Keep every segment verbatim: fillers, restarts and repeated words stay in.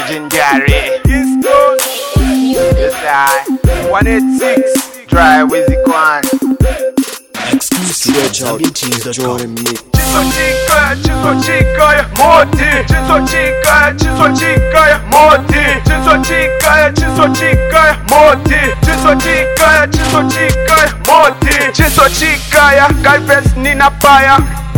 Legendary. Keystone. Yes, I. one eighty-six. Drive with the Quan. Exclusive Zambin Tunes dot com. Chiso chica, chiso chica, moti. Chiso chica, chiso chica, moti. Chiso chica, chiso chica, moti. Chiso chica, chiso chica, moti. Chiso chica, kalves nina paya.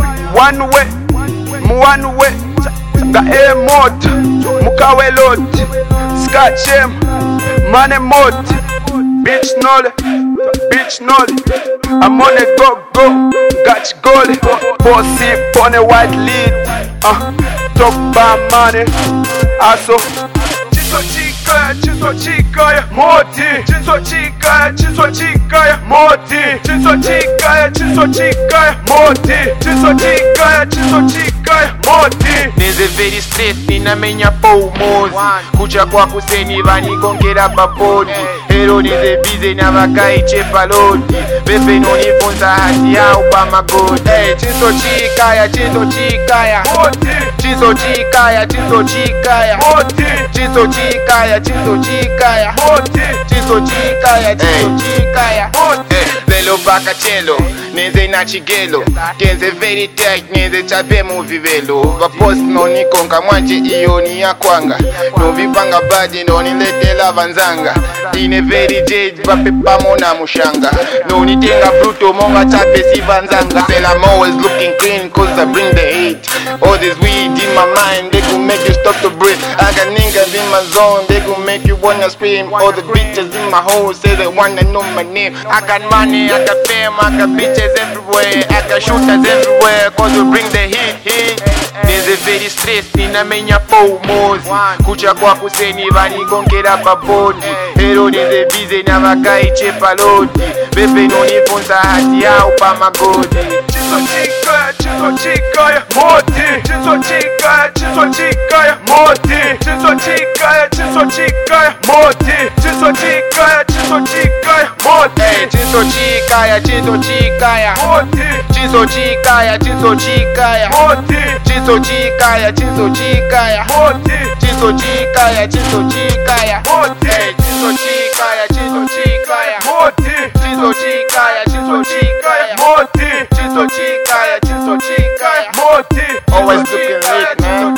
One way, mu one way. Ga e mot, mukawe lot. Skachem, mane mot. Bitch nole, bitch nole. I'm on a go go, got goal. Bossy on a white lead. Uh, top by money. Also, chiso chica, chiso chica, moti. Chiso chica, chiso chica, moti. Chiso chica, chiso chica, moti. Chiso chica, chiso chica, moti. Neze very straight, nina menya pou mozi. Kucha kwa kuseni vani konkera papodi. Hero nize bize na vakai chepa lodi. Pepe noni funza hati ya upama godi. Hey, chiso chica ya, chiso chica ya, Moti. chiso chica ya, chiso chica ya, Moti. chiso chica ya, chiso chica ya, Moti. chiso chica ya, chiso chica ya. Moti. Velo baka chelo, neze na chigelo. Kenze very tight, neze chape movie velo. Vapost no ni konka mwanje iyo ni ya kwanga. No vipanga badi no ni lete la vanzanga. Ine very jade, vape pamo na mushanga. No ni tenga bruto, monga chape si vanzanga. Tell I'm always looking clean cause I bring the heat. All this weed in my mind, they gon' make you stop to breathe. I got niggas in my zone, they gon' make you wanna scream. All the bitches in my hole say they wanna know my name. I got money, I got fame, I got bitches everywhere. I got shooters everywhere, cause we bring the heat, heat. Neze very stress, nina menya pou mozi. Kucha kwa kuseni vani konkera papodi. Hero nize bize na vakai chepa lodi. Pepe noni funza hati ya upama godi. Chiso chica, chiso chica, moti. Chiso chica, chiso chica, moti. Chiso chica, chiso chica, moti. Chiso chica, chiso chica, moti. Hey, chiso chica ya, chiso chica ya, Moti. chiso chica ya, chiso chica ya, Moti. chiso chica ya, chiso chica ya, Moti. chiso chica ya, chiso chica ya, Moti. hey, chiso chica ya, chiso chica ya, Moti. chiso chica ya, chiso chica ya, Moti. chiso chica ya, chiso chica ya. Moti. Always looking lit, man.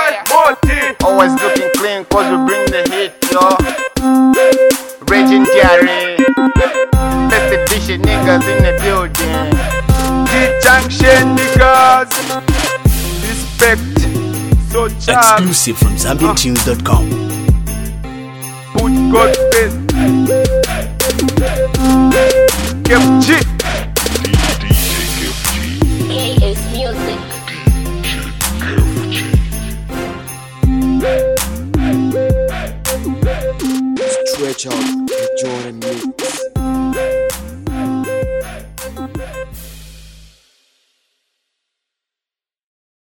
Moti. Always looking clean cause we bring the heat, yo. Legendary. Best edition niggas in the building. D-Junction niggas. Respect. So charm. Exclusive from Zambin Tunes dot com. Put God face. Kev G. K S Music. Stretch out the Jordan Meat.